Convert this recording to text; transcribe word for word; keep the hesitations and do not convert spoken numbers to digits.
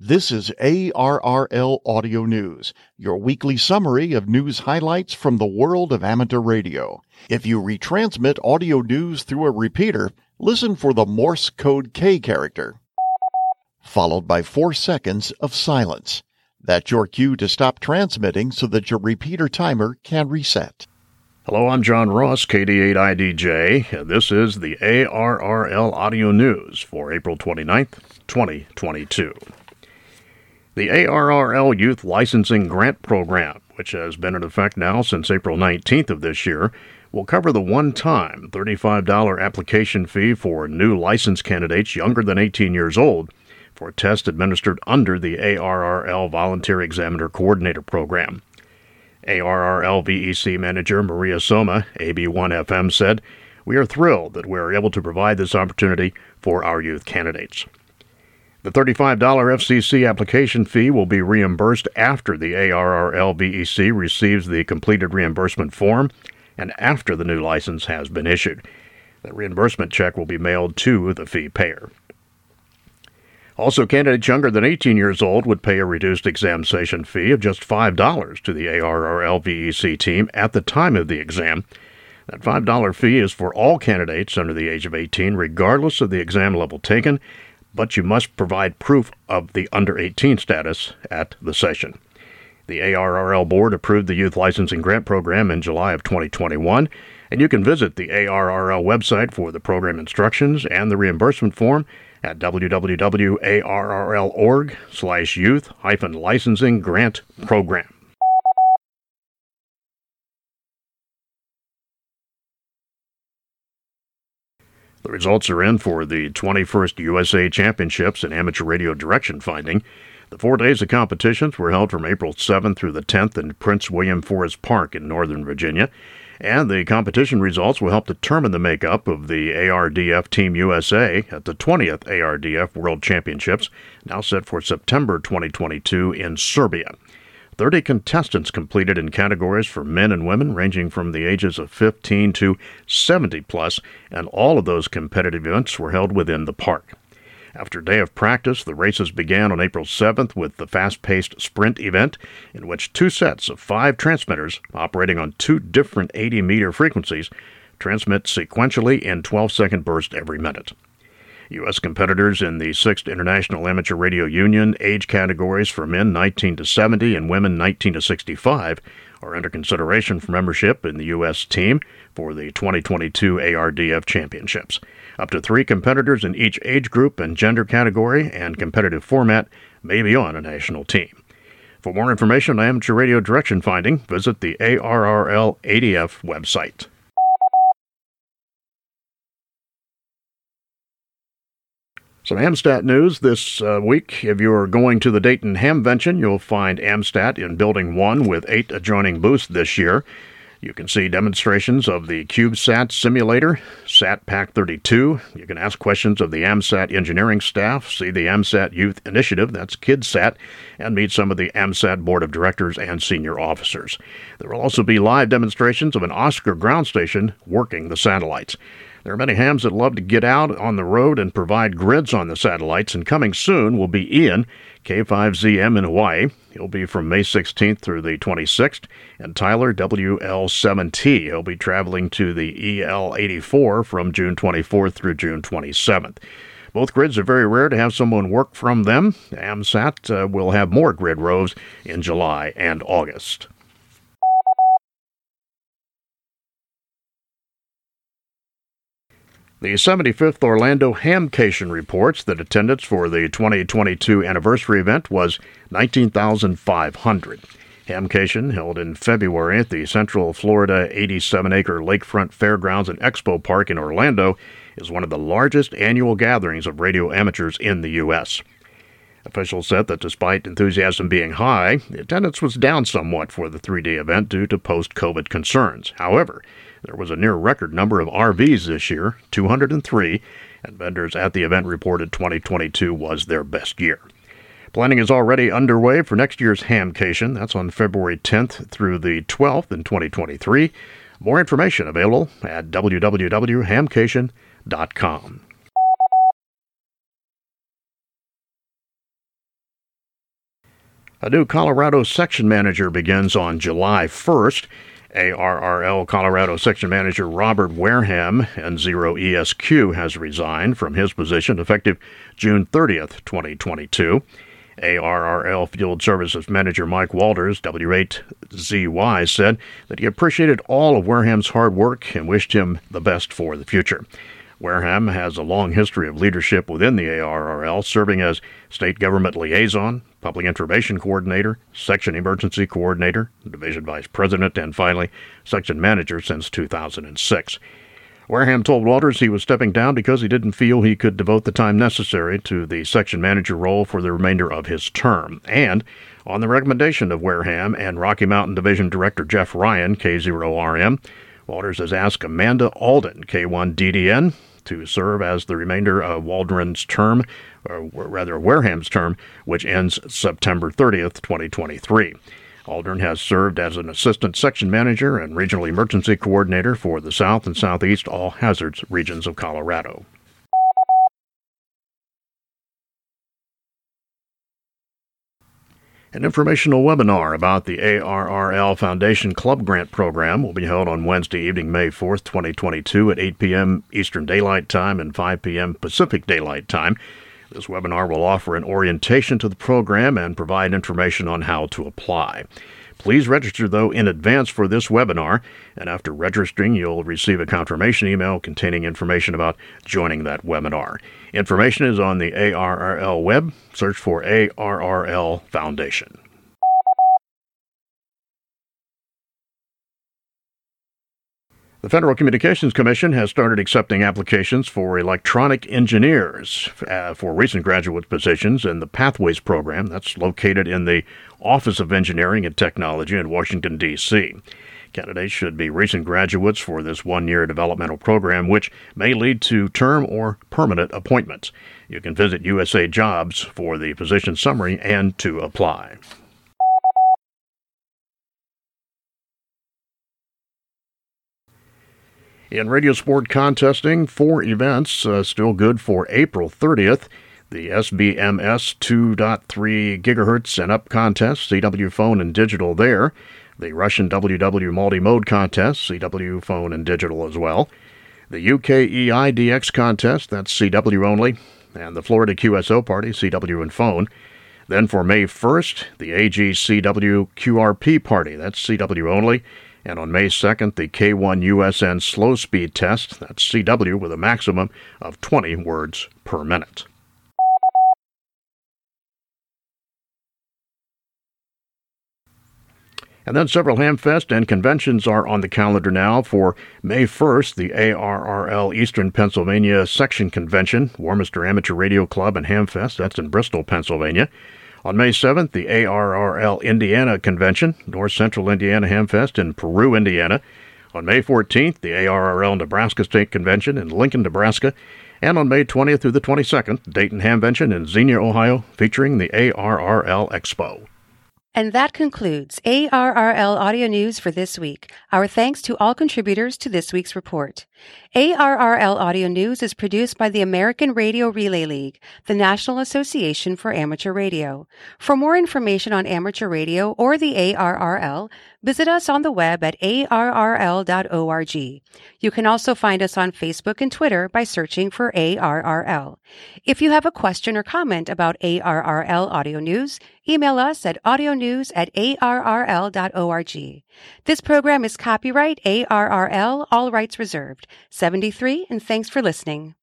This is A R R L Audio News, your weekly summary of news highlights from the world of amateur radio. If you retransmit audio news through a repeater, listen for the Morse code K character, followed by four seconds of silence. That's your cue to stop transmitting so that your repeater timer can reset. Hello, I'm John Ross, K D eight I D J, and this is the A R R L Audio News for April twenty-ninth, twenty twenty-two. The A R R L Youth Licensing Grant Program, which has been in effect now since April nineteenth of this year, will cover the one-time thirty-five dollars application fee for new license candidates younger than eighteen years old for tests administered under the A R R L Volunteer Examiner Coordinator Program. A R R L V E C Manager Maria Soma, A B one F M, said, "We are thrilled that we are able to provide this opportunity for our youth candidates." The thirty-five dollars F C C application fee will be reimbursed after the A R R L V E C receives the completed reimbursement form and after the new license has been issued. The reimbursement check will be mailed to the fee payer. Also, candidates younger than eighteen years old would pay a reduced exam session fee of just five dollars to the A R R L V E C team at the time of the exam. That five dollars fee is for all candidates under the age of eighteen, regardless of the exam level taken, but you must provide proof of the under eighteen status at the session. The A R R L board approved the Youth Licensing Grant Program in July of twenty twenty-one, and you can visit the A R R L website for the program instructions and the reimbursement form at w w w dot a r r l dot org slash youth hyphen licensing grant program. The results are in for the twenty-first U S A Championships in Amateur Radio Direction Finding. The four days of competitions were held from April seventh through the tenth in Prince William Forest Park in Northern Virginia, and the competition results will help determine the makeup of the A R D F Team U S A at the twentieth A R D F World Championships, now set for September twenty twenty-two in Serbia. thirty contestants competed in categories for men and women ranging from the ages of fifteen to seventy plus, and all of those competitive events were held within the park. After a day of practice, the races began on April seventh with the fast-paced sprint event, in which two sets of five transmitters operating on two different eighty-meter frequencies transmit sequentially in twelve-second bursts every minute. U S competitors in the sixth International Amateur Radio Union age categories for men nineteen to seventy and women nineteen to sixty-five are under consideration for membership in the U S team for the twenty twenty-two A R D F Championships. Up to three competitors in each age group and gender category and competitive format may be on a national team. For more information on amateur radio direction finding, visit the A R R L A D F website. Some AMSTAT news this uh, week. If you're going to the Dayton Hamvention, you'll find AMSTAT in Building one with eight adjoining booths this year. You can see demonstrations of the CubeSat simulator, SatPack thirty-two. You can ask questions of the AMSAT engineering staff, see the AMSAT Youth Initiative, that's KidSat, and meet some of the AMSAT Board of Directors and senior officers. There will also be live demonstrations of an Oscar ground station working the satellites. There are many hams that love to get out on the road and provide grids on the satellites, and coming soon will be Ian, K five Z M in Hawaii. He'll be from May sixteenth through the twenty-sixth, and Tyler, W L seven T. He'll be traveling to the E L eighty-four from June twenty-fourth through June twenty-seventh. Both grids are very rare to have someone work from them. AMSAT uh, will have more grid rows in July and August. The seventy-fifth Orlando Hamcation reports that attendance for the twenty twenty-two anniversary event was nineteen thousand five hundred. Hamcation, held in February at the Central Florida eighty-seven acre Lakefront Fairgrounds and Expo Park in Orlando, is one of the largest annual gatherings of radio amateurs in the U S. Officials said that despite enthusiasm being high, the attendance was down somewhat for the three-day event due to post-COVID concerns. However, there was a near-record number of R Vs this year, two hundred three, and vendors at the event reported twenty twenty-two was their best year. Planning is already underway for next year's Hamcation. That's on February tenth through the twelfth in twenty twenty-three. More information available at w w w dot hamcation dot com. A new Colorado section manager begins on July first. A R R L Colorado section manager Robert Wareham, N zero E S Q, has resigned from his position effective June thirtieth, twenty twenty-two. A R R L Field Services Manager Mike Walters, W eight Z Y, said that he appreciated all of Wareham's hard work and wished him the best for the future. Wareham has a long history of leadership within the A R R L, serving as State Government Liaison, Public Information Coordinator, Section Emergency Coordinator, Division Vice President, and finally, Section Manager since two thousand six. Wareham told Walters he was stepping down because he didn't feel he could devote the time necessary to the section manager role for the remainder of his term. And on the recommendation of Wareham and Rocky Mountain Division Director Jeff Ryan, K zero R M, Walters has asked Amanda Alden, K one D D N, to serve as the remainder of Waldron's term, or rather Wareham's term, which ends September thirtieth, twenty twenty-three. Aldrin has served as an assistant section manager and regional emergency coordinator for the South and Southeast all hazards regions of Colorado. An informational webinar about the A R R L Foundation Club Grant Program will be held on Wednesday evening, May fourth, twenty twenty-two at eight p.m. Eastern Daylight Time and five p.m. Pacific Daylight Time. This webinar will offer an orientation to the program and provide information on how to apply. Please register, though, in advance for this webinar, and after registering, you'll receive a confirmation email containing information about joining that webinar. Information is on the A R R L web. Search for A R R L Foundation. The Federal Communications Commission has started accepting applications for electronic engineers uh, for recent graduate positions in the Pathways program that's located in the Office of Engineering and Technology in Washington, D C Candidates should be recent graduates for this one-year developmental program, which may lead to term or permanent appointments. You can visit U S A Jobs for the position summary and to apply. In radio sport contesting, four events uh, still good for April thirtieth. The S B M S two point three gigahertz and up contest, C W phone and digital there. The Russian W W multi-mode contest, C W phone and digital as well. The U K E I D X contest, that's C W only. And the Florida Q S O party, C W and phone. Then for May first, the A G C W Q R P party, that's C W only. And on May second, the K one U S N slow speed test, that's C W with a maximum of twenty words per minute. And then several Hamfest and conventions are on the calendar now. For May first, the A R R L Eastern Pennsylvania Section Convention, Warminster Amateur Radio Club and Hamfest, that's in Bristol, Pennsylvania. On May seventh, the A R R L Indiana Convention, North Central Indiana Hamfest in Peru, Indiana. On May fourteenth, the A R R L Nebraska State Convention in Lincoln, Nebraska. And on May twentieth through the twenty-second, Dayton Hamvention in Xenia, Ohio, featuring the A R R L Expo. And that concludes A R R L Audio News for this week. Our thanks to all contributors to this week's report. A R R L Audio News is produced by the American Radio Relay League, the National Association for Amateur Radio. For more information on amateur radio or the A R R L, visit us on the web at A R R L dot org. You can also find us on Facebook and Twitter by searching for A R R L. If you have a question or comment about A R R L Audio News, email us at audionews at A R R L dot org. This program is copyright A R R L, all rights reserved. seventy-three, and thanks for listening.